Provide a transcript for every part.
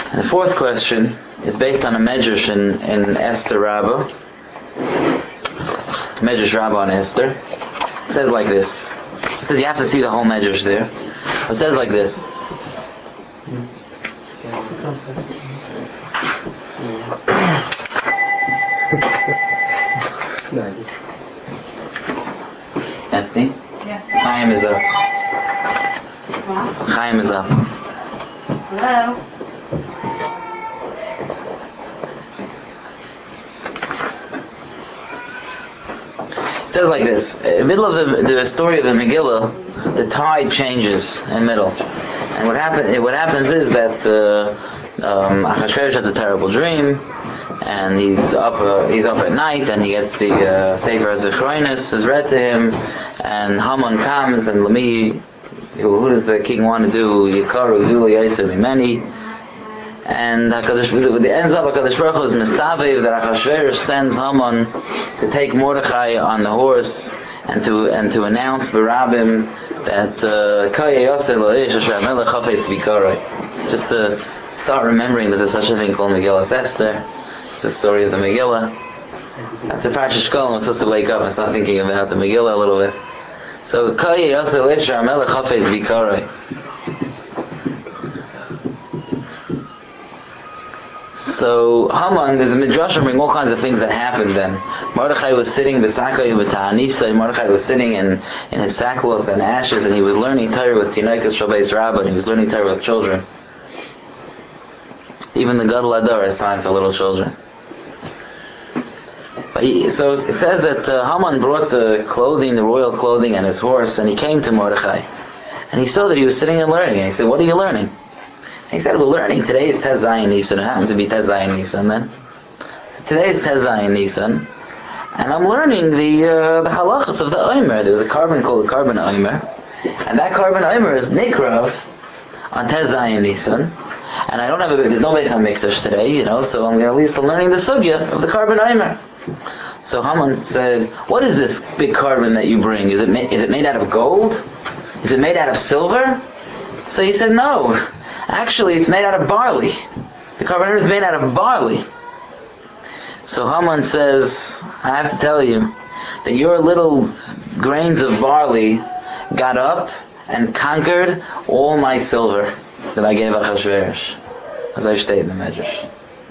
The fourth question is based on a medrash in Esther Rabbah. Medrash Rabbah on Esther. It says like this. It says you have to see the whole medrash there. It says like this. Esty? Yeah. Chaim is up. Chaim is up. Hello? It says like this. In the middle of the story of the Megillah, the tide changes in the middle. And what happens is that Achashverosh has a terrible dream, and he's up at night, and he gets the Sefer HaZichronos is read to him, and Haman comes, and Lami, who does the king want to do? Yikaru Zuli Yaiser Mimeni. And it ends up HaKadosh Baruch Hu is Mesavev that Achashverosh sends Haman to take Mordechai on the horse and to announce Barabim that just to start remembering that there's such a thing called Megillah Esther. It's the story of the Megillah. After Parashat Shkolim, we're supposed to wake up and start thinking about the Megillah a little bit. So So Haman, there's a midrash bring all kinds of things that happened then. Mordechai was sitting Mordechai was sitting in his sackcloth and ashes, and he was learning Torah with Tinaikas Shabbeis Rabbah, and he was learning Torah with children. Even the Gadol Adar has time for little children. So it says that Haman brought the royal clothing, and his horse, and he came to Mordechai. And he saw that he was sitting and learning, and he said, "What are you learning?" And he said, "We're learning, today is Tez Zayin Nisan." It happened to be Tez Zayin Nisan then. So today is Tez Zayin Nisan, and I'm learning the halachas of the Omer. There's a carbon called a carbon Omer, and that carbon Omer is Nikrav on Tez Zayin Nisan. And I don't have there's no Beis HaMikdash today, so I'm at least learning the sugya of the carbon Omer. So Haman said, "What is this big carbon that you bring? Is it made out of gold? Is it made out of silver?" So he said, "No. Actually, it's made out of barley. The carbon is made out of barley." So Haman says, "I have to tell you that your little grains of barley got up and conquered all my silver that I gave Achashverosh," as I state in the Medrash.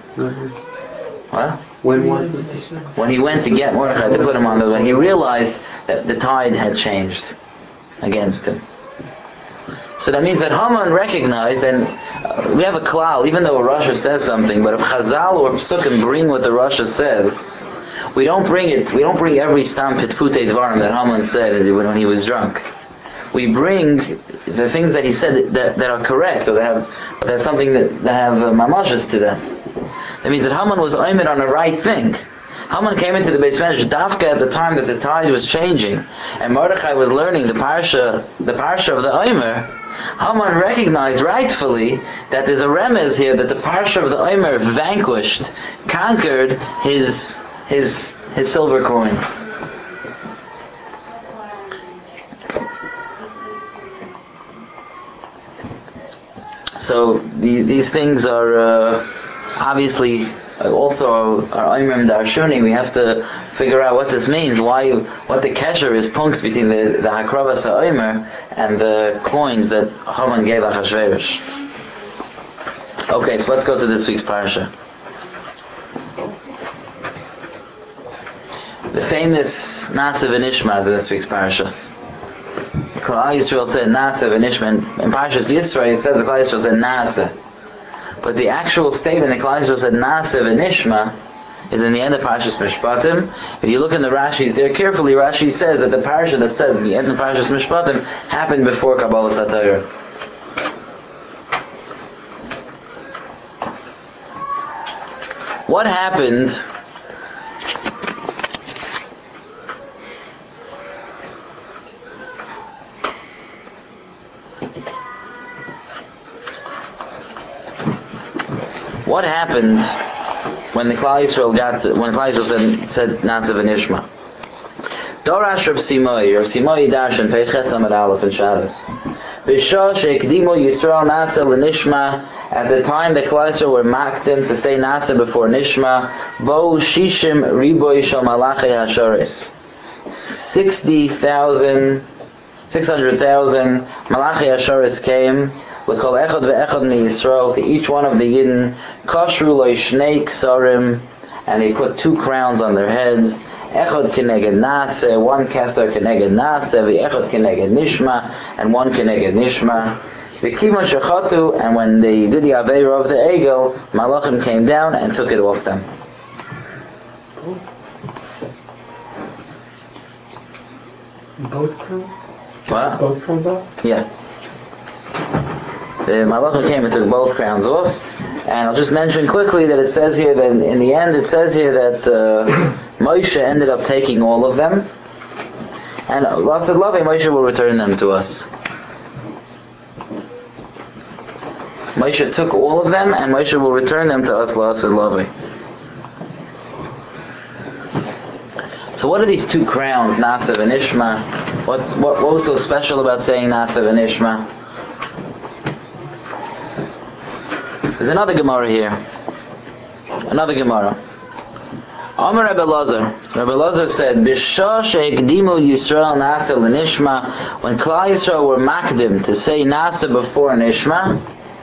What? When he went to get Mordechai to put him on when he realized that the tide had changed against him. So that means that Haman recognized, and we have a klal, even though a Rasha says something, but if Chazal or Psukim bring what the Rasha says, we don't bring every stam pitputei dvarim that Haman said when he was drunk. We bring the things that he said that are correct, or that have something that have mamashas to them. That means that Haman was oimed on the right thing. Haman came into the Beis Medrash Dafka at the time that the tide was changing, and Mordechai was learning the parsha of the Omer. Haman recognized rightfully that there's a remez here that the parsha of the Omer vanquished, conquered his silver coins. So these things are obviously also our Omer and Darshuni. We have to figure out what this means. What the kesher is punkt between the Hakravas HaOmer and the coins that Haman gave Achashverosh. Okay, so let's go to this week's parsha. The famous Na'aseh v'Nishma is in this week's parsha. Klal Yisrael said Na'aseh v'Nishma. In Parshas Yisrael it says the Klal Yisrael said Na'aseh. But the actual statement that Klal Yisrael said Na'aseh v'Nishma is in the end of Parshas Mishpatim. If you look in the Rashis there carefully, Rashi says that the parsha that said at the end of Parshas Mishpatim happened before Kabbalas HaTorah. What happened when the Klal Yisrael said Na'aseh v'Nishma? Dorash Reb Simoi Dash and Peiches Amud Aleph and Shabbos. B'shah she'ekdimu Yisrael Na'aseh l'Nishma At the time the Klal Yisrael were makdim to say Nasa before Nishma, Bo Shishim Riboy Shal Malachei Hashoris. 600,000 Malachei Hashoris came, L'kol Echad ve'echad mi Yisrael, to each one of the Yidden, Kashru Lo Shnei Ksarim, and they put 2 crowns on their heads, Echad Keneged Nasa, 1 Keser Keneged Nasa, Ve'echad Keneged Nishma, and 1 Keneged Nishma. V'kima shechatu, and when they did the Aveira of the Egel, Malachim came down and took it off them. Both crowns? What? Both crowns off? Yeah. The Malachim came and took both crowns off. And I'll just mention quickly that it says here that in the end, it says here that Moshe ended up taking all of them. And Allah said, Moshe will return them to us. Moshe took all of them, and Moshe will return them to us, La'asad Lavi. So what are these 2 crowns, Nasa and Ishma? What was so special about saying Nasa and Ishma? There's another Gemara here. Another Gemara. Amar Rebbe Lazar. Rebbe Lazar said, B'shah shehekdimu Yisrael Nasa l'Nishma, when Klal Yisrael were makdim to say Nasa before Nishma,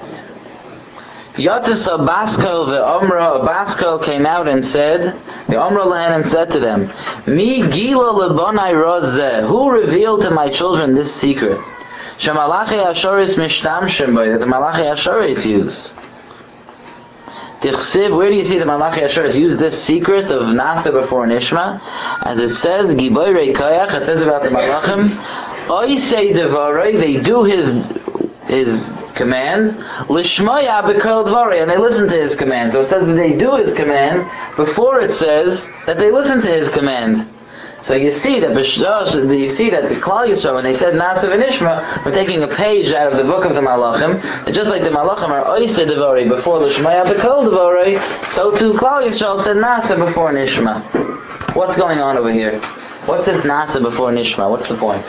Yatasa Baskel ve'Omra, a Baskel came out and said, the Omra lehen and said to them, Mi gila lebonai rozeh, who revealed to my children this secret? Shemalachei Ashoris mishtamshem by, that the Malachei Ashoris use. Tichsiv, where do you see the Malachei Ashoris use this secret of Nasa before Nishma? As it says, Giboirei Koyach, it says about the Malachim, Oisei Devarei, they do his command, Lishmaya b'kol dvarei, and they listen to his command. So it says that they do his command before it says that they listen to his command. So you see that the Klal Yisrael, when they said Nasa v'Nishma, we're taking a page out of the book of the Malachim, and just like the Malachim are Oisei Devarei before Lishmaya b'kol dvarei, so too Klal Yisrael said Nasa before Nishma. What's going on over here? What's this Nasa before Nishma? What's the point?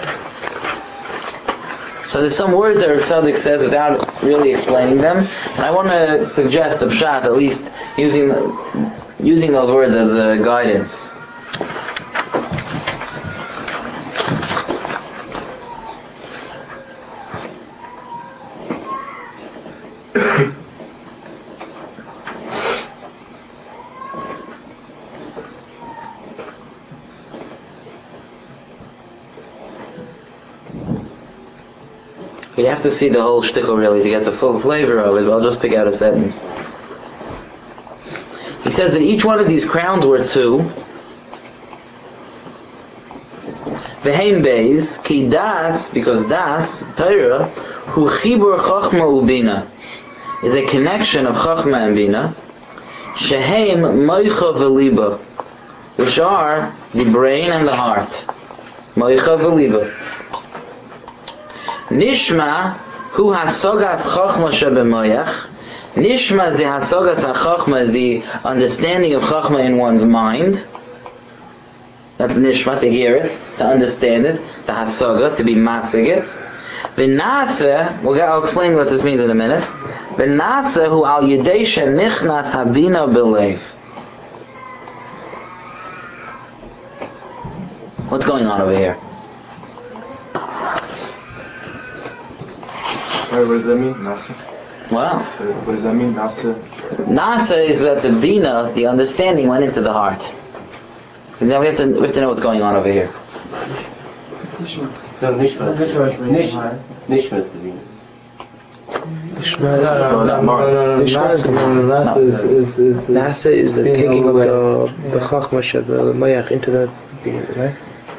So there's some words that Rav Tzadok says without really explaining them, and I want to suggest a pshat, at least using those words as a guidance. You have to see the whole shtickle really to get the full flavor of it, but I'll just pick out a sentence. He says that each one of these crowns were 2. V'heim beis, ki das, because das, Torah, hu chibur chachma ubina, is a connection of chachma and bina, sheheim moicha v'liba, which are the brain and the heart. Moicha v'liba. Nishma, hu hasogas chachma shebemoyach. Nishma is the hasogas ha-chachma, is the understanding of chachma in one's mind. That's nishma, to hear it, to understand it, the hasoga, to be masig it. V'nase, I'll explain what this means in a minute. V'nase hu al yedei shenichnas habina b'leiv. What's going on over here? Sorry, what does that mean? Nasa? Well, What does that mean, Nasa? Nasa is that the bina, the understanding, went into the heart. So now we have to know what's going on over here. No, Nishma. Nishma is the Bina. Nasa is the taking of the Chachma Sheb, the Mayach, into the Bina, right?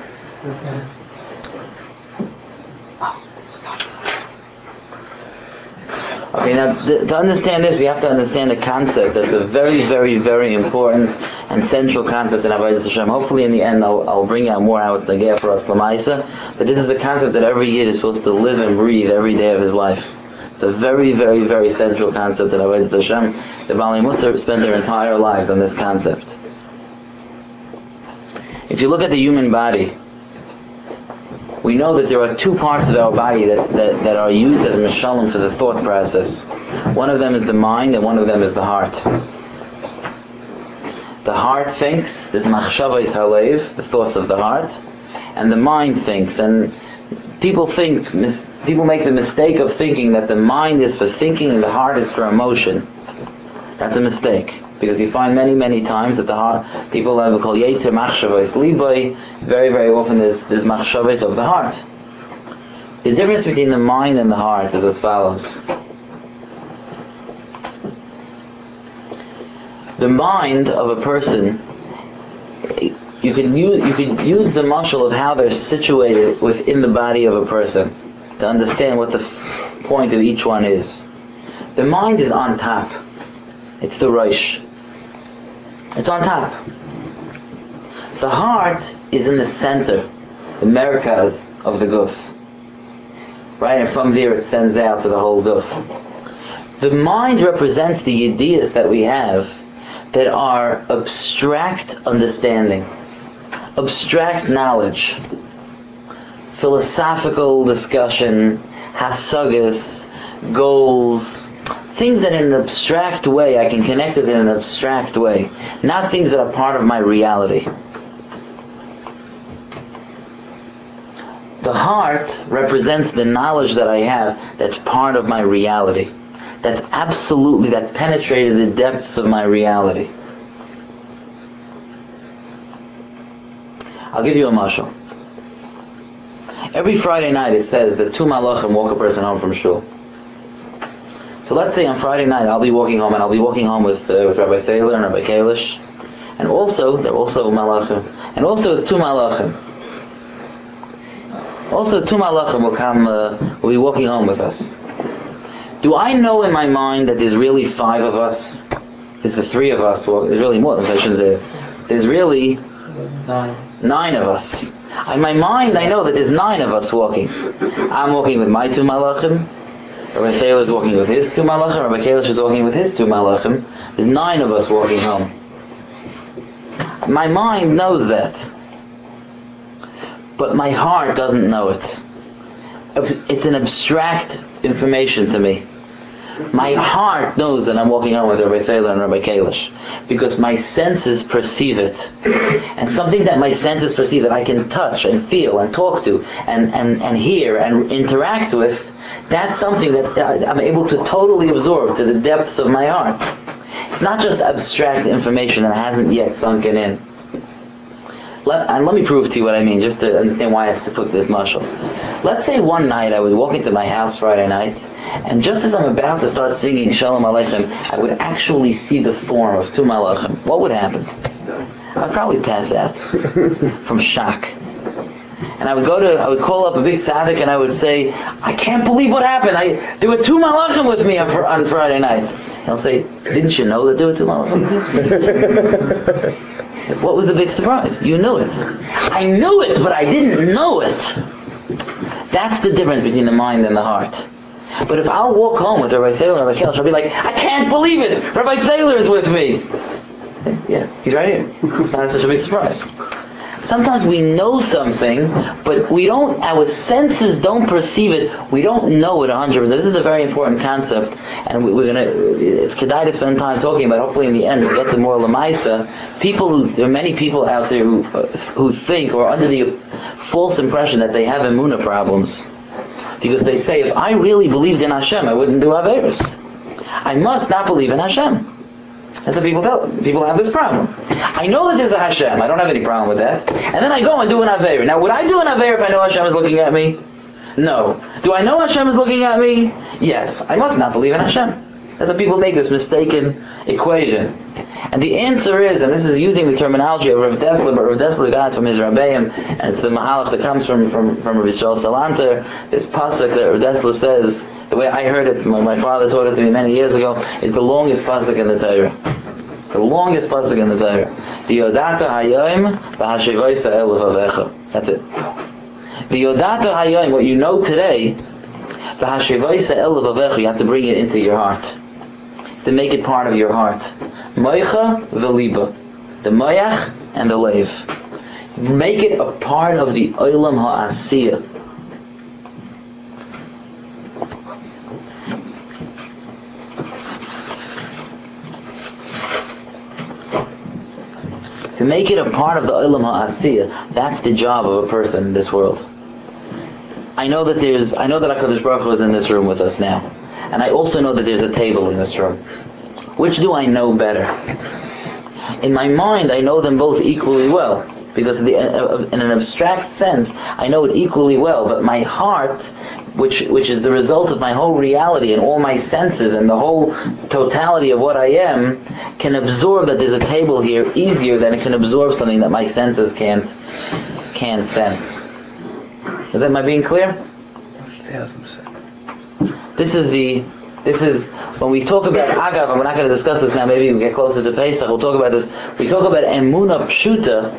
Okay, now to understand this, we have to understand a concept that's a very, very, very important and central concept in Avodas Hashem. Hopefully, in the end, I'll bring out more out the gap for us Lamaisa. But this is a concept that every Yid is supposed to live and breathe every day of his life. It's a very, very, very central concept in Avodas Hashem. The Baalei Musar spent their entire lives on this concept. If you look at the human body, we know that there are two parts of our body that are used as mishalim for the thought process. One of them is the mind, and one of them is the heart. The heart thinks, there's machshavos halev, the thoughts of the heart, and the mind thinks. And people make the mistake of thinking that the mind is for thinking and the heart is for emotion. That's a mistake, because you find many times that the heart, people have called yetzer machshavos libay. Very, very often there's machshavos of the heart. The difference between the mind and the heart is as follows. The mind of a person, you could use the mashal of how they're situated within the body of a person to understand what the point of each one is. The mind is on top. It's the Rosh. It's on top. The heart is in the center, the merkaz of the guf. Right, and from there it sends out to the whole guf. The mind represents the ideas that we have that are abstract understanding, abstract knowledge, philosophical discussion, hasagas, goals, things that in an abstract way I can connect with in an abstract way, not things that are part of my reality. The heart represents the knowledge that I have that's part of my reality. That penetrated the depths of my reality. I'll give you a mashal. Every Friday night it says that two malachim walk a person home from shul. So let's say on Friday night I'll be walking home, and I'll be walking home with Rabbi Thaler and Rabbi Kalish, and they're also malachim, and also two malachim. Also two malachim will be walking home with us. Do I know in my mind that there's really 5 of us? There's the 3 of us. Well, there's really more. I shouldn't say it. There's really 9 of us. In my mind, I know that there's 9 of us walking. I'm walking with my 2 malachim. Rabbi Thaler is walking with his 2 malachim. Rabbi Kalish is walking with his 2 malachim. There's 9 of us walking home. My mind knows that. But my heart doesn't know it. It's an abstract information to me. My heart knows that I'm walking home with Rabbi Thaler and Rabbi Kalish, because my senses perceive it. And something that my senses perceive, that I can touch and feel and talk to and hear and interact with, that's something that I'm able to totally absorb to the depths of my heart. It's not just abstract information that hasn't yet sunken in. Let me prove to you what I mean, just to understand why I took this mashal. Let's say one night I would walk into my house Friday night, and just as I'm about to start singing Shalom Aleichem, I would actually see the form of 2 malachim. What would happen? I'd probably pass out from shock. And I would call up a big tzaddik and I would say, I can't believe what happened. There were 2 malachim with me on Friday night. He'll say, didn't you know that there were 2 malachim? What was the big surprise? You knew it. I knew it, but I didn't know it. That's the difference between the mind and the heart. But if I'll walk home with Rabbi Thaler and Rabbi Kalish, I'll be like, I can't believe it! Rabbi Thaler is with me! Yeah, he's right here. It's not such a big surprise. Sometimes we know something, but our senses don't perceive it. We don't know it 100%. This is a very important concept, and it's kedai to spend time talking about. Hopefully in the end we'll get to more lamaisa. There are many people out there who think, or are under the false impression that they have emunah problems. Because they say, if I really believed in Hashem, I wouldn't do Averos. I must not believe in Hashem. That's what people tell them. People have this problem. I know that there's a Hashem. I don't have any problem with that. And then I go and do an Aveir. Now, would I do an Aveir if I know Hashem is looking at me? No. Do I know Hashem is looking at me? Yes. I must not believe in Hashem. That's what people make this mistaken equation. And the answer is, and this is using the terminology of Rav Dessler, but Rav Dessler got it from his Rabbeim, and it's the Mahalach that comes from Rav Yisrael Salanter, this pasuk that Rav Dessler says, the way I heard it, my father taught it to me many years ago, is the longest pasuk in the Torah. The longest pasuk in the Torah. V'yodata hayoim v'hashevoisa el levavecha. That's it. V'yodata hayoim, what you know today, v'hashevoisa el levavecha, you have to bring it into your heart. To make it part of your heart. Moicha v'liba. The moyach and the leiv. Make it a part of the olam ha'asiyah. make it a part of the Olam HaAsiyah, that's the job of a person in this world. I know that HaKadosh Baruch Hu is in this room with us now. And I also know that there's a table in this room. Which do I know better? In my mind, I know them both equally well. Because in an abstract sense, I know it equally well. But my heart, which is the result of my whole reality and all my senses and the whole totality of what I am, can absorb that there's a table here easier than it can absorb something that my senses can't sense. Am I being clear? 1000%. This is when we talk about Agav, and we're not going to discuss this now, maybe we get closer to Pesach, we'll talk about this. We talk about Emunah Pshuta,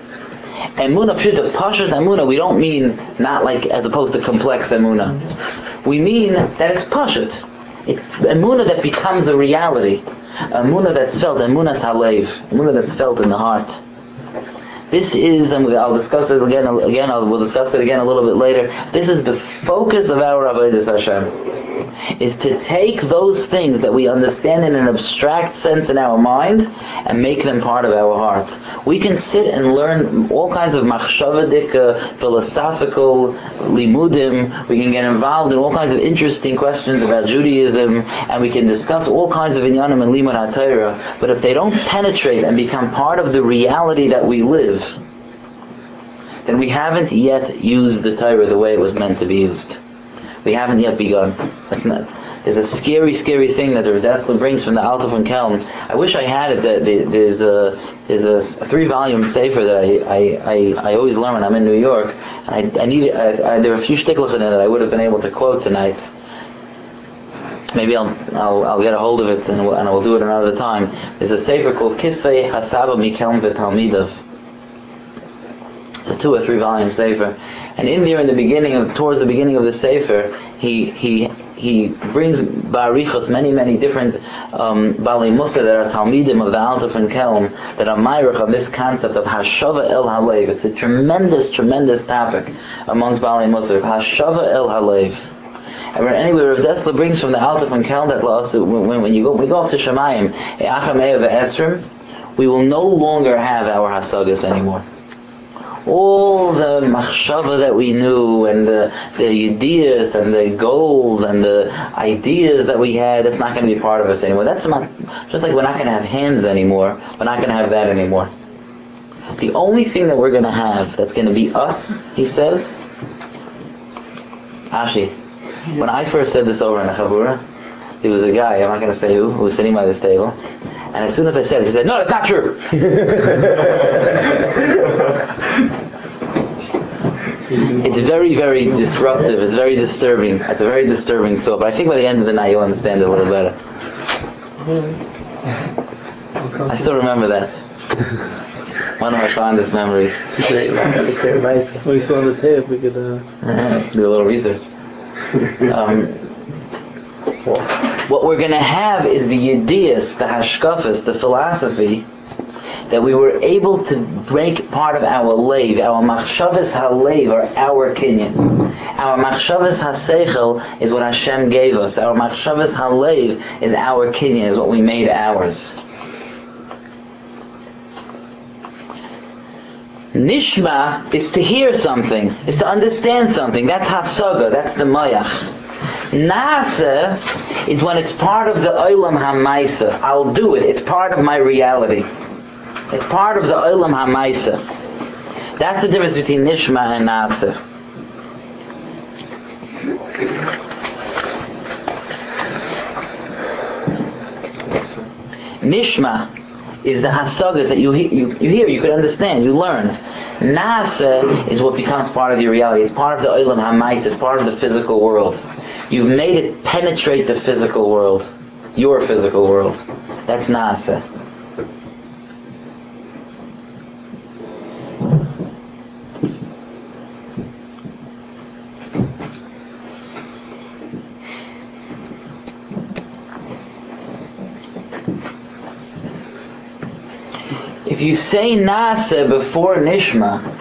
Pashat Emunah, we don't mean not like as opposed to complex Emunah. We mean that it's Pashat. Emunah that becomes a reality. Emunah that's felt, Emunah's Halev, Emunah that's felt in the heart. This is, and I'll discuss it again. We'll discuss it again a little bit later. This is the focus of our Avodas Hashem, is to take those things that we understand in an abstract sense in our mind and make them part of our heart. We can sit and learn all kinds of machshavadik, philosophical limudim. We can get involved in all kinds of interesting questions about Judaism, and we can discuss all kinds of inyanim and limud HaTorah. But if they don't penetrate and become part of the reality that we live, then we haven't yet used the Torah the way it was meant to be used. We haven't yet begun. There's a scary, scary thing that the Rav Dessler brings from the Alter von Kelm. I wish I had it. There's a 3-volume sefer that I always learn when I'm in New York. And there are a few shtiklach in it that I would have been able to quote tonight. Maybe I'll get a hold of it and I will do it another time. There's a sefer called Kisvei Hasaba Mikelm V'Talmidav. It's a 2 or 3 volume sefer, and in there, towards the beginning of the sefer, he brings ba'arichos many different balei musa that are talmidim of the Alter von Kelm that are ma'arich of this concept of hashava el halev. It's a tremendous topic amongst balei musa, hashava el halev. And anyway, Rav Dessler brings from the Alter von Kelm that when we go up to Shemayim, Achamei Esrim, we will no longer have our hasagas anymore. All the machshava that we knew, and the ideas and the goals and the ideas that we had, that's not going to be part of us anymore. That's not, just like we're not going to have hands anymore, we're not going to have that anymore. The only thing that we're going to have that's going to be us, he says, Ashi, when I first said this over in a chabura, there was a guy, I'm not going to say who was sitting by this table, and as soon as I said it, he said, "No, it's not true." It's very, very disruptive. It's very disturbing. It's a very disturbing thought. But I think by the end of the night, you'll understand it a little better. I still remember that. One of my fondest memories. It's a great advice. We saw on the tape. We could do a little research. What we're going to have is the yediyas, the hashkafas, the philosophy that we were able to make part of our leiv. Our machshavas haleiv are our kinyan. Our machshavas haseichel is what Hashem gave us. Our machshavas haleiv is our kinyan, is what we made ours. Nishma is to hear something, is to understand something. That's hasaga, that's the mayach. Nasa is when it's part of the Olam HaMaisa. I'll do it. It's part of my reality. It's part of the Olam HaMaisa. That's the difference between Nishma and Nasa. Nishma is the hasagas that you hear, you could understand, you learn. Nasa is what becomes part of your reality. It's part of the Olam HaMaisa. It's part of the physical world. You've made it penetrate the physical world, your physical world. That's Nasa. If you say Nasa before Nishma,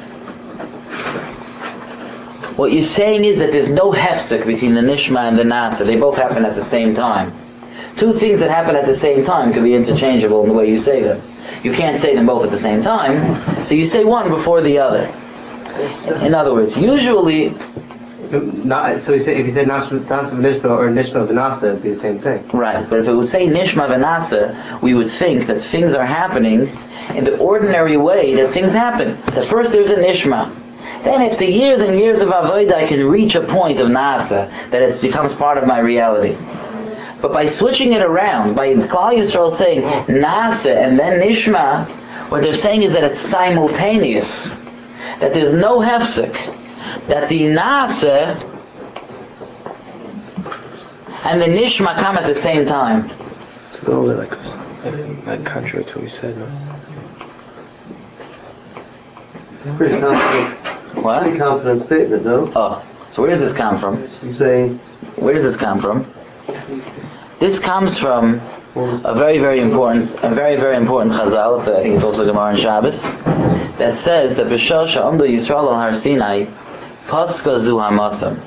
what you're saying is that there's no hefsek between the Nishma and the Nasa. They both happen at the same time. Two things that happen at the same time could be interchangeable in the way you say them. You can't say them both at the same time, so you say one before the other. In other words, usually... So if you said Nashma V'Nishma or Nishma V'Nasa, it'd be the same thing. Right, but if it would say Nishma V'Nasa, we would think that things are happening in the ordinary way that things happen. That first there's a Nishma. Then after years and years of Avodah, I can reach a point of Nasa, that it becomes part of my reality. But by switching it around, by Klal Yisrael saying Nasa and then Nishma, what they're saying is that it's simultaneous. That there's no hefsek. That the Nasa and the Nishma come at the same time. It's a little bit like contrary to what we said, no? Pretty confident. What? Pretty confident statement, no? Oh, so where does this come from? I'm saying. Where does this come from? This comes from a very, very important Chazal. I think it's also Gemara and Shabbos, that says that B'shar Sha'amdu Yisrael al Har Sinai Paska Zu Hamasam.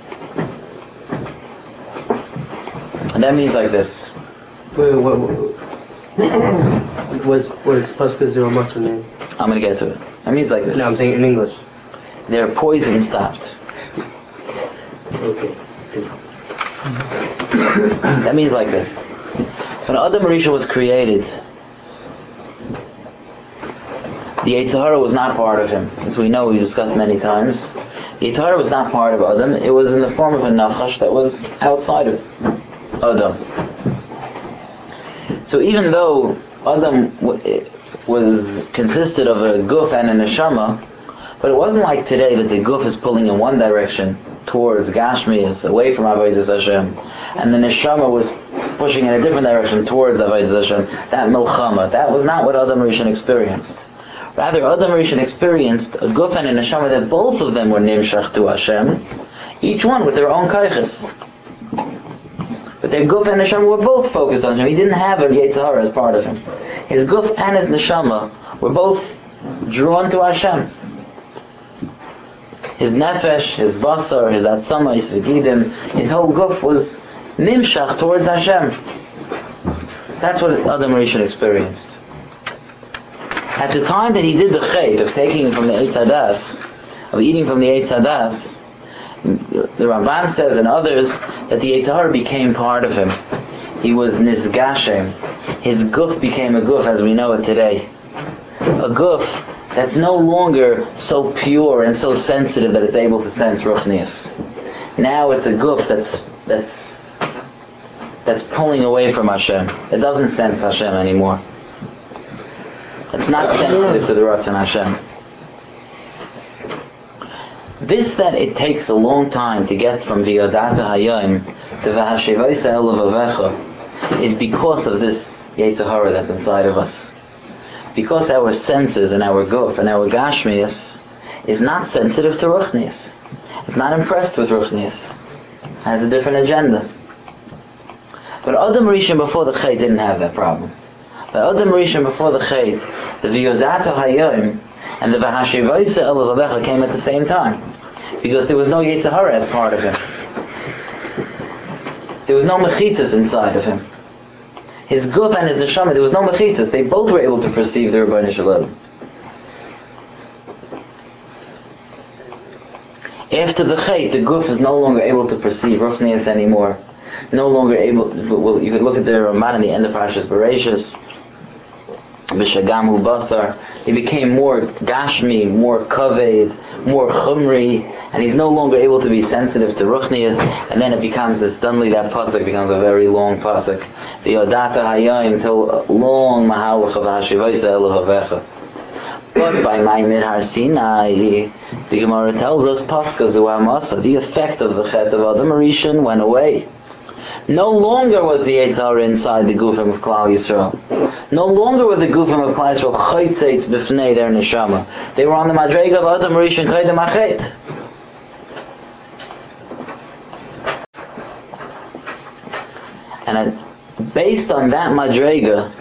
And that means like this. Wait, what does Paska Zu Hamasam mean? I'm going to get to it. That means like this. No, I'm saying in English. Their poison stopped. Okay. That means like this. When Adam Rishon was created, the Yetzer Hara was not part of him. As we know, we discussed many times. The Yetzer Hara was not part of Adam. It was in the form of a nachash that was outside of Adam. So even though Adam consisted of a guf and a neshama, but it wasn't like today that the guf is pulling in one direction towards Gashmias, away from Avodas Hashem, and the neshama was pushing in a different direction towards Avodas Hashem. That milchama, that was not what Adam Rishon experienced. Rather, Adam Rishon experienced a guf and a neshama that both of them were nimshach to Hashem, each one with their own kaiches. But their guf and neshama were both focused on Hashem. He didn't have a Yetzer Hara as part of him. His guf and his neshama were both drawn to Hashem. His nefesh, his basar, his atzama, his vigidim, his whole guf was nimshach towards Hashem. That's what Adam Rishon experienced. At the time that he did the chait of taking from the Eitz Hadas, of eating from the Eitz Hadas, the Ramban says and others that the Yetzer Hara became part of him. He was nisgashem. His guf became a guf as we know it today. A guf that's no longer so pure and so sensitive that it's able to sense ruchnius. Now it's a guf that's pulling away from Hashem. It doesn't sense Hashem anymore. It's not sensitive to the Ratzon Hashem. This that it takes a long time to get from V'yodata Hayom to V'hashivaisa El Levavecha is because of this Yetzer Hara that's inside of us. Because our senses and our guf and our gashmias is not sensitive to ruchnius. It's not impressed with ruchnius. It has a different agenda. But Adam Rishon before the Chait didn't have that problem. But Adam Rishon before the Chait, the V'yodata Hayom and the V'hashivaisa El Levavecha came at the same time. Because there was no Yetzer Hara as part of him. There was no mechitzas inside of him. His guf and his neshama, there was no mechitzas. They both were able to perceive the Rebbeinu Shalom. After the chait, the guf is no longer able to perceive ruchnius anymore. No longer able. Well, you could look at the Ramban at the end of Parashas Bereishis. B'shagamu basar. He became more gashmi, more kaved, more chumri, and he's no longer able to be sensitive to ruchnius. And then it becomes this. Suddenly, that pasuk becomes a very long pasuk. V'yodata hayayim till long mahalach of hashivaisa elohavecha. But by Maimir Har Sinai, the Gemara tells us paska zu hamasa. The effect of the chet of Adam Rishon went away. No longer was the Yetzer Hara inside the Gufim of Klal Yisrael. No longer were the Gufim of Klal Yisrael chaytzeitz b'fnei their neshama. They were on the madrega of Adam Rishon kaydem achet. And based on that madrega,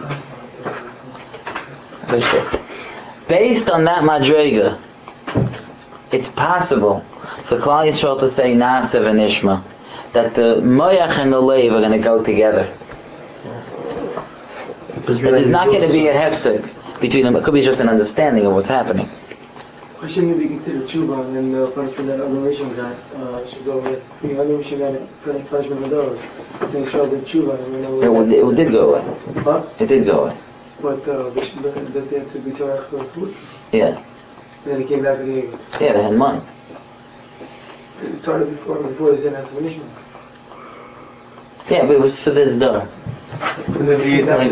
it's possible for Klal Yisrael to say Na'aseh v'nishma, that the moyach and the leiv are going to go together. But there's not going to be a hefsek between them. It could be just an understanding of what's happening. Why shouldn't it be considered tshuva and then the punishment that other nation got should go with the other nation got a punishment of those? Then it shows the tshuva and we know It did go away. Huh? It did go away. But that they had to be Torah for food? Yeah. And then it came back to the Eagle. Yeah, they had money. It started before they didn't have punishment. Yeah, but it was for this door. And then it came back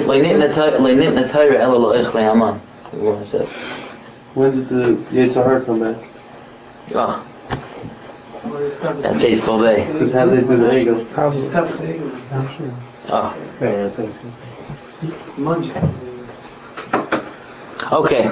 to When did the Yetzirah come back? Oh, that fateful day. Because how they do the Egel? Probably stopped the Eagle. Oh, Yeah, thanks. Munch. okay.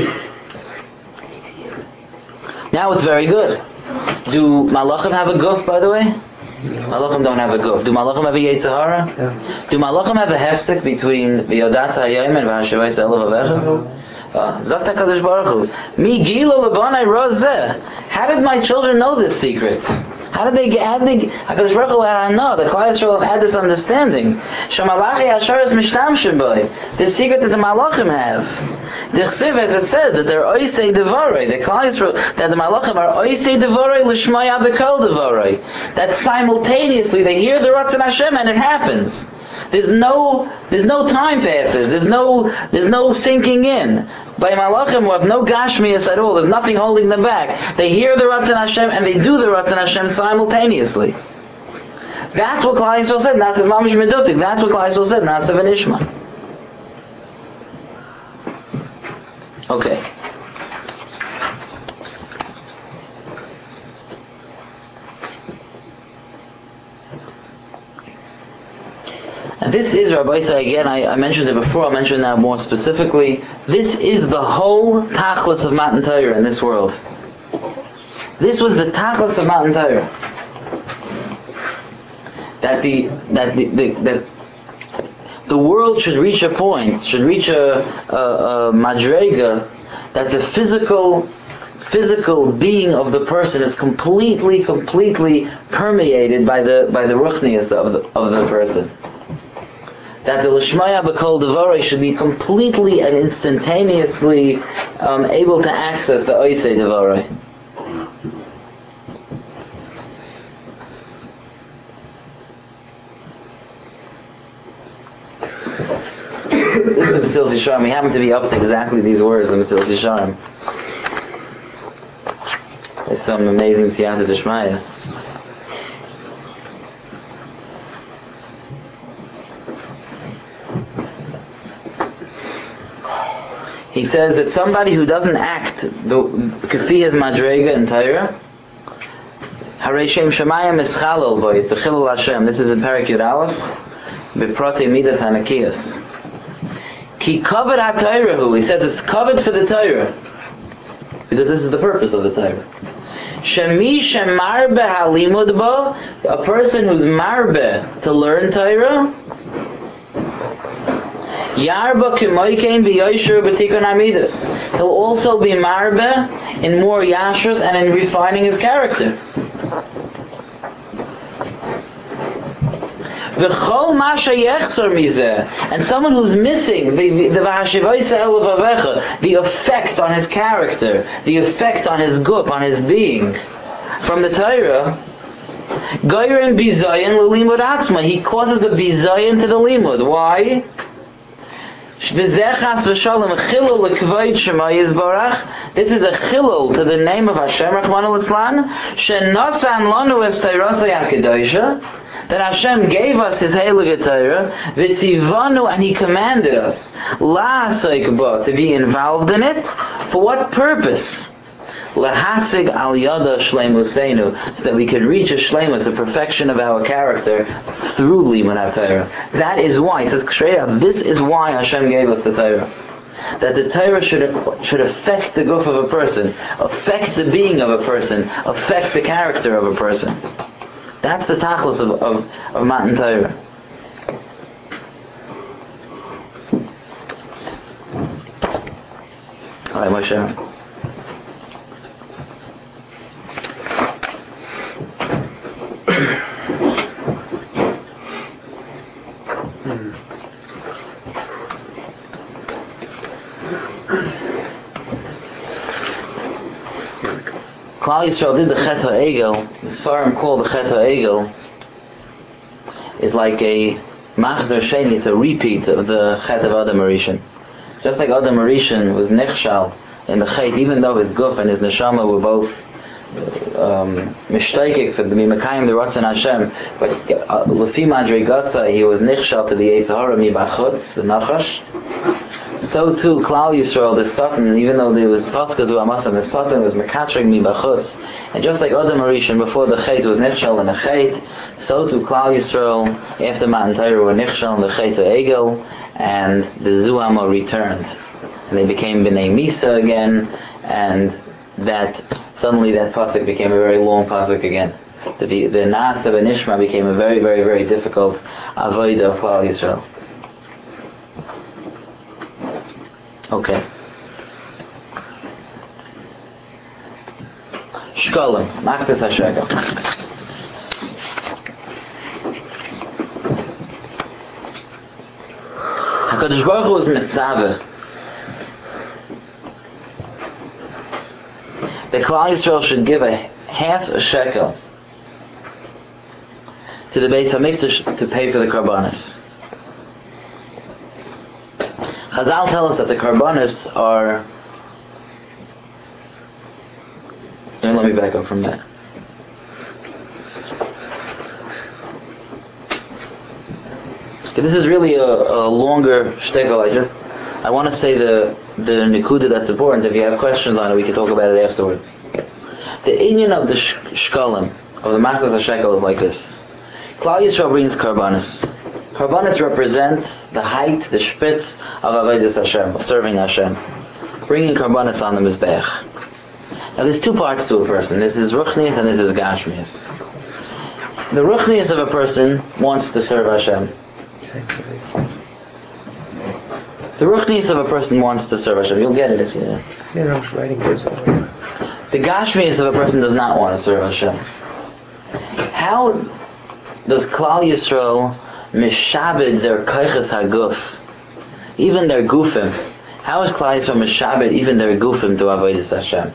Now it's very good. Do Malachim have a guf, by the way? Malachim don't have a guf. Do Malachim have a Yetzirah? Yeah. Do Malachim have a hefsek between V'yodat ha'yayim and V'hashivayis elav avecha? Zakt HaKadosh Baruch Hu, Mi gilo lebanai rozeh. How did my children know this secret? How did they HaKadosh Baruch Hu had to know? The Klal Yisrael had this understanding. Shamalachi Hasharis Mishtamshim Boi. This secret that the Malachim have. Dichsiv, as it says, that they're Oisei Devorei. The Klal Yisrael, that the Malachim are Oisei Devorei L'shmaya B'kol Devorei. That simultaneously they hear the Ratzon Hashem and it happens. There's no time passes. There's no sinking in. By Malachim, we have no Gashmias at all. There's nothing holding them back. They hear the Ratzon Hashem and they do the Ratzon Hashem simultaneously. That's what Klal Yisrael said. That's Mamish Medutik. That's what Klal Yisrael said. Nasav and Ishma. Okay. And this is, Rabbi Isai, again, I mentioned it before, I'll mention it now more specifically. This is the whole tachlis of Matan Torah in this world. This was the tachlis of Matan Torah. That the world should reach a point, should reach a madrega, that the physical being of the person is completely permeated by the ruchnius of the person. That the Lishmaya B'Kol Devorei should be completely and instantaneously able to access the Oisei Devorei. This is the Mesilas Yesharim. We happen to be up to exactly these words in Mesilas Yesharim. There's some amazing Siyata D'Shmaya. He says that somebody who doesn't act the Kafiyah's Madrega in Torah, Harei Shem Shemayim Eschalol Boy, it's a Chilul Hashem. This is in Perek Yud Aleph, B'Protei Midas Hanakiyas. Ki covered HaTorah, he says it's covered for the Torah, because this is the purpose of the Torah. Shemi Shemarbe Halimud Bo, a person who's marbe to learn Torah, Yarba Kimoikein B'Yoshur B'Tikon Amidus. He'll also be marbe in more yashrus and in refining his character. V'chol Masha Yechzor Mizeh, and someone who's missing the V'hashivayis elav avecha, the effect on his character, the effect on his gup, on his being, from the Torah. Goyrim Bizayin L'Limud Atzma, he causes a Bizayin to the Limud. Why? This is a chilul to the name of Hashem Rachmana Litzlan, shenasan lanu es Torasei HaKadoshah, that Hashem gave us His Heilige Torah, v'tzivanu, and He commanded us, la'asok bo, to be involved in it. For what purpose? Lahasig al yada shleimuseinu, so that we can reach a shleimus, the perfection of our character, through Limud HaTorah. That is why, he says straight up, this is why Hashem gave us the Torah. That the Torah should affect the guf of a person, affect the being of a person, affect the character of a person. That's the tachlis of Matan Torah. Alright, Moshe. Klal Yisrael did the Chet HaEgel. The Svarim call the Chet HaEgel is like a Machzer Sheni, it's a repeat of the Chet of Adam Arishan. Just like Adam Arishan was Nechshal in the Chet, even though his Guf and his Neshama were both Mishtaikik for the Mimakayim, the Ratzon Hashem, but Lefi Madrei Gasa, he was Nechshal to the Yitzhahara Mibachutz, the Nachash. So too, Klal Yisrael, the Satan, even though there was Paskas who Amasan, the Satan was Mekatrig Mibachutz, and just like Adam Arishan before the Chet was Nechshal in the Chet, so too Klal Yisrael after Matan Torah were Nechshal in the Chet HaEgel, and the Zuama returned, and they became Bnei Misa again, and that suddenly that pasuk became a very long pasuk again. The Naasa v'Nishma became a very, very, very difficult avodah of Klal Yisrael. Okay. Shkolim, Maxis HaShekel. HaKadosh Baruch Hu was mitzaveh the Klal Yisrael should give a half a shekel to the Beis HaMikdash to pay for the karbanos. Chazal tell us that the karbanos are... Let me back up from that. Okay, this is really a longer shtickle. I want to say the nikuda that's important. If you have questions on it, we can talk about it afterwards. The inyan of the shkalim, of the Maxis HaShekel, is like this. Klal Yisrael brings karbanos. Karbanos represent the height, the spitz of Avodas Hashem, of serving Hashem. Bringing karbanos on the Mizbech. Now there's two parts to a person. This is Ruchnius and this is Gashmius. The Ruchnius of a person wants to serve Hashem. The Ruchnius of a person wants to serve Hashem. You'll get it if you... I was writing this over. The Gashmius of a person does not want to serve Hashem. How does Klal Yisrael mishabed their koiches haguf, even their gufim? How is Klal Yisrael mishabed even their gufim to avodas Hashem?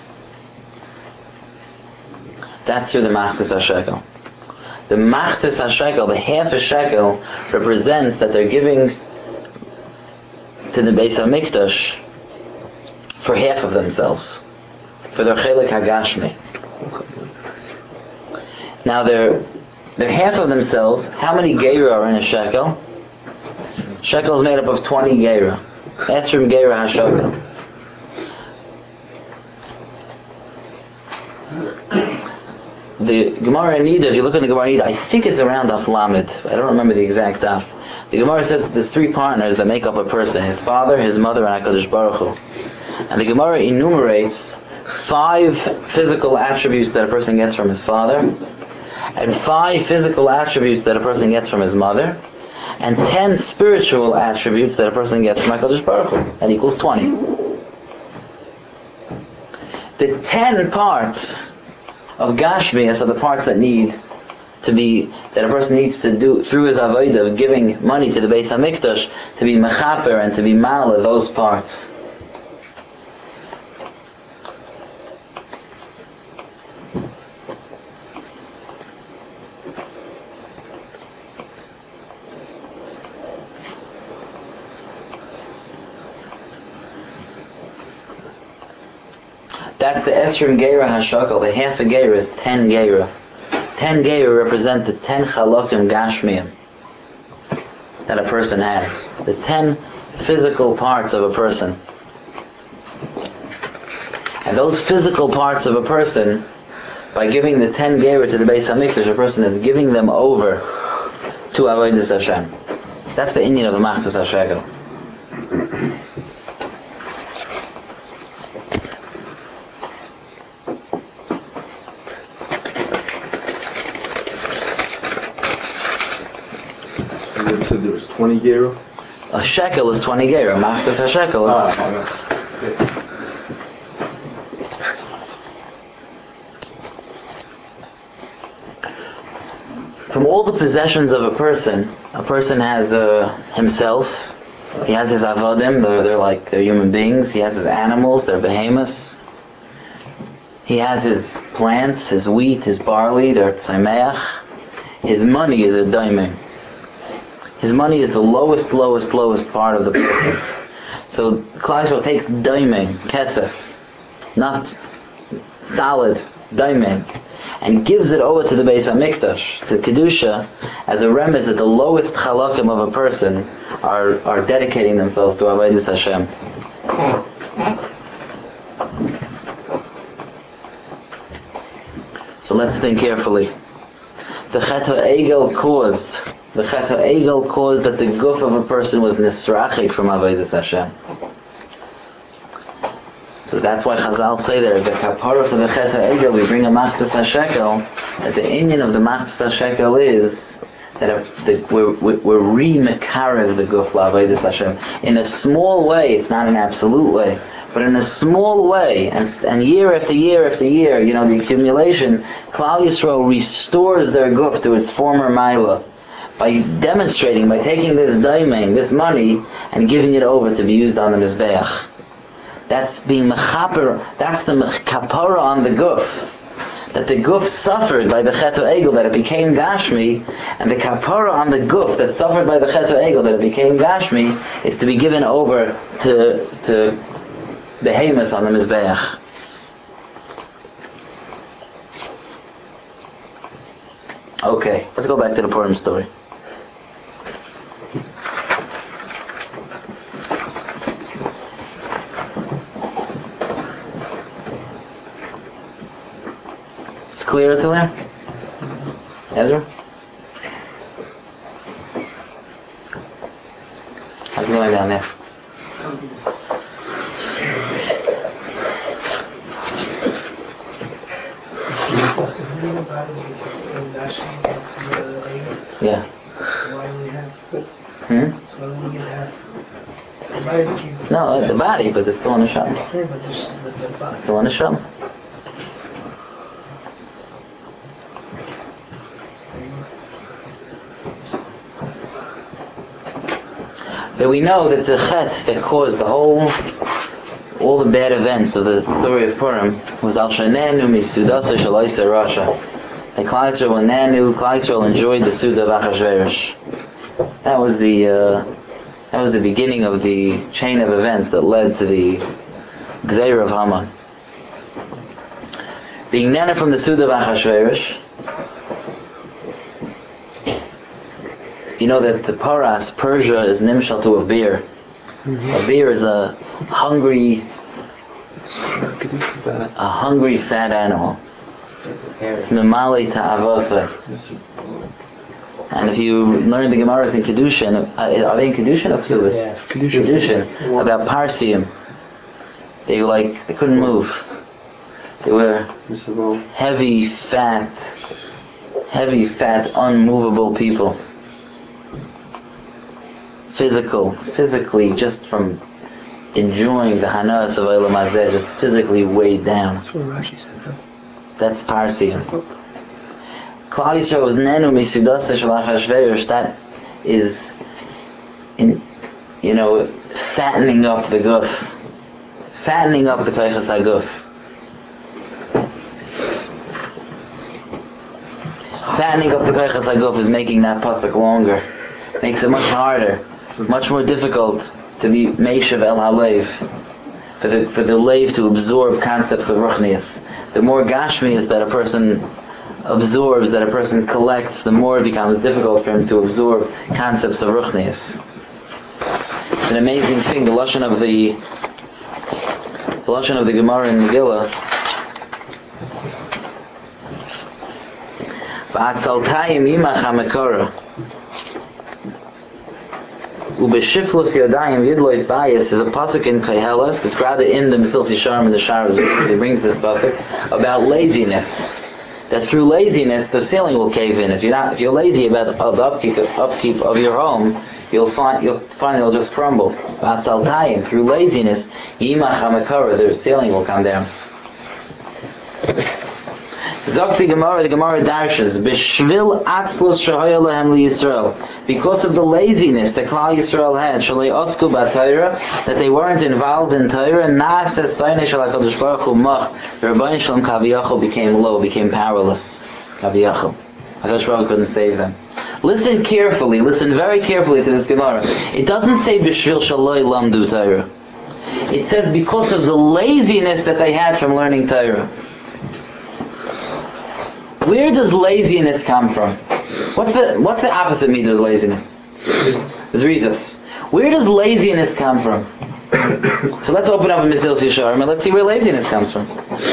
That's through the Machzis HaShekel. The Machzis HaShekel, the half a shekel, represents that they're giving to the Beis HaMikdash for half of themselves, for their chelik hagashmi. Now they're half of themselves. How many geira are in a shekel? Shekel is made up of 20 geira. Esrim geira hashekel. The Gemara in Nida, if you look at the Gemara in Nida, I think it's around Daf Lamed. I don't remember the exact Daf. The Gemara says there's three partners that make up a person: his father, his mother, and HaKadosh Baruch Hu. And the Gemara enumerates 5 physical attributes that a person gets from his father, and 5 physical attributes that a person gets from his mother, and 10 spiritual attributes that a person gets from HaKadosh Baruch Hu. That equals 20. The 10 parts of Gashmias are the parts that a person needs to do through his avodah of giving money to the Beis HaMikdash, to be mechaper and to be mala those parts. That's the Esrim Geira HaShakal. The half a Geira is 10 Geira. 10 Geira represent the 10 Chalakim Gashmiyim that a person has. The 10 physical parts of a person. And those physical parts of a person, by giving the 10 Geira to the Beis HaMikdash, a person is giving them over to Avodas Hashem. That's the inyan of the Machzis HaShekel. There was 20 gera? A shekel is 20 gera. Machzis HaShekel is... From all the possessions of a person has himself. He has his avodim. They're human beings. He has his animals. They're behemoths. He has his plants, his wheat, his barley, they're tzameach. His money is a daiming. His money is the lowest part of the person. So Klal Yisrael takes daiming, kesef, not solid, daiming, and gives it over to the Beis HaMikdash, to Kedusha, as a remez that the lowest chalakim of a person are dedicating themselves to Avodas Hashem. So let's think carefully. The Chet HaEgel caused that the guf of a person was nisrachik from Avodas Hashem. So that's why Chazal say that as a kapara for the Chet HaEgel, we bring a machzas HaShekel, that the inyan of the machzas HaShekel is that we're re-mekarev the guf l'Avodas Hashem. In a small way, it's not an absolute way, but in a small way, and year after year after year, the accumulation, Klal Yisrael restores their guf to its former maila by demonstrating, by taking this daiming, this money, and giving it over to be used on the Mizbeach. That's being mechaper, that's the kapara on the guf. That the guf suffered by the Chet HaEgel, that it became Gashmi, and the kapara on the guf that suffered by the Chet HaEgel, that it became Gashmi, is to be given over to behemoths on the Mizbeach. Okay, let's go back to the Purim story. It's clear to him? Ezra? How's it going down there? Yeah. Why do we have? So when we have the body? No, the body, but it's still on the shell. Still on the shell. But we know that the chet that caused all the bad events of the story of Purim was al shanenu misudasa shalaisa rasha. And Klal Yisrael enjoyed the Suda of Achashverosh. That was the beginning of the chain of events that led to the Gzeira of Haman. Being nana from the Suda of Achashverosh, you know that the Paras, Persia, is nimshal to a bear. A bear is a hungry fat animal. It's memali ta'avosai. And if you learn the Gemaras in Kedushin, are they in Kedushin or Ksubas? Yeah. Kedushin. About Parsium. They couldn't move. They were heavy, fat, unmovable people. Physically, just from enjoying the Hanas of Eilam Hazeh, just physically weighed down. That's what Rashi said, huh? That's Parsium. Klal Yisrael was nenu misudasa shel Achashverosh. That is, fattening up the guf, fattening up the koiches haguf, fattening up the koiches haguf is making that pasuk longer, makes it much harder, much more difficult to be meishav el halev, for the leiv to absorb concepts of ruchnius. The more gashmius that a person absorbs, that a person collects, the more it becomes difficult for him to absorb concepts of ruchnius. It's an amazing thing. The lashon of the Gemara in Megillah. Ba'atzaltayim yimach hamekora. Ubeshiflus yadayim yidloit bayis is a pasuk in Koheles. It's rather in the Mesilas Yesharim in the Shar Zuz. He brings this pasuk about laziness. That through laziness the ceiling will cave in. If you're lazy about the upkeep of your home, you'll find it'll just crumble. Ba'atzaltayim, through laziness, yimach hamekora, the ceiling will come down. Zok the Gemara darshes, B'shvil atzlus shahaya lehem liyisrael. Because of the laziness that Klal Yisrael had, shalei osku b'Torah, that they weren't involved in Torah, na'aseh saynei shel HaKadosh Baruch Hu mach, the Rabbeinu Shalom Kaviyachol became low, became powerless. Kaviyachol. HaKadosh Baruch Hu couldn't save them. Listen carefully, listen very carefully to this Gemara. It doesn't say B'shvil shaloi lamdu Torah. It says because of the laziness that they had from learning Torah. Where does laziness come from? What's the opposite meaning of laziness? Zrizos. Where does laziness come from? So let's open up a Mesilas Yesharim and let's see where laziness comes from.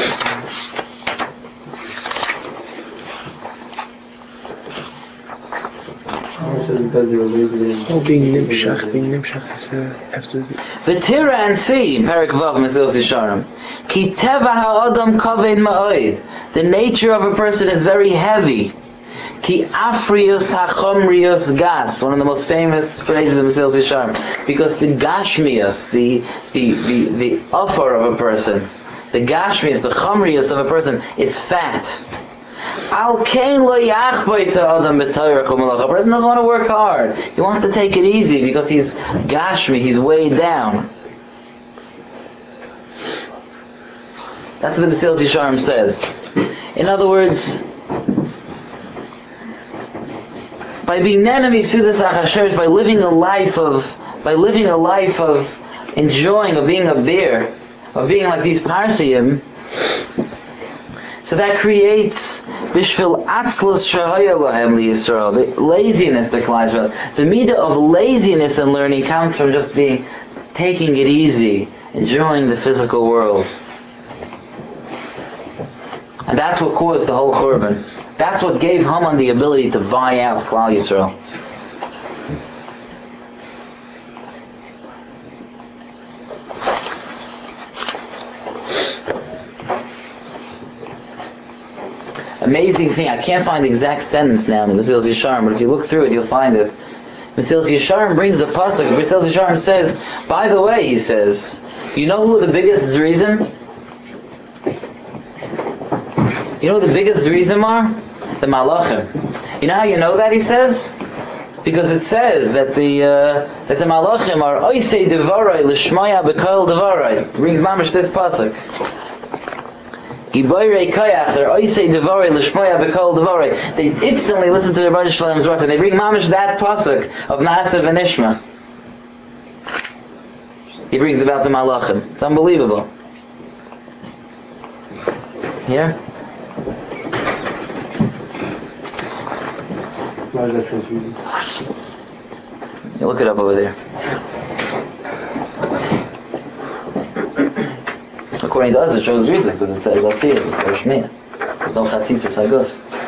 Being nimshach V'tira and see, Perek Vav Mesilas Yesharim. Ki teva ha'adam kaved ma'od. The nature of a person is very heavy. Ki afrius hachomrius gas. One of the most famous phrases of Mesilas Yesharim. Because the gashmius, the offer of a person, the gashmius, the chomrius of a person is fat. Al kain lo yachboi adam b'Torah chumalach. A person doesn't want to work hard. He wants to take it easy because he's gashmi, he's weighed down. That's what the Mesilas Yesharim says. In other words, by being nenami sudas achashesh, by living a life of enjoying, of being a bear, of being like these parsiim, so that creates bishvil atzlus shahaya lahem liyisrael, the laziness that Klal Yisrael. The midah of laziness in learning comes from just taking it easy, enjoying the physical world. And that's what caused the whole Churban. That's what gave Haman the ability to buy out Klal Yisrael. Amazing thing, I can't find the exact sentence now in the Mesilas Yesharim, but if you look through it, you'll find it. Mesilas Yesharim brings a pasuk. Mesilas Yesharim says, by the way, he says, you know who the biggest Zrizim? You know who the biggest Zrizim are? The Malachim. You know how you know that, he says? Because it says that the Malachim are Oisei Devarai L'Shmaya B'Kol Devarai. It brings mamash this pasuk. Giboirei Kayach, they're Oisei Devarai L'Shmaya B'Kol Devarai. They instantly listen to the Rebbeinu Shalom's words and they bring mamash that pasuk of Na'aseh v'Nishma. He brings about the Malachim. It's unbelievable. Here? You look it up over there. According to us, it shows reason because it says, let's see it, it's Shmiyah. There's no Chatzitz, it's Haguf.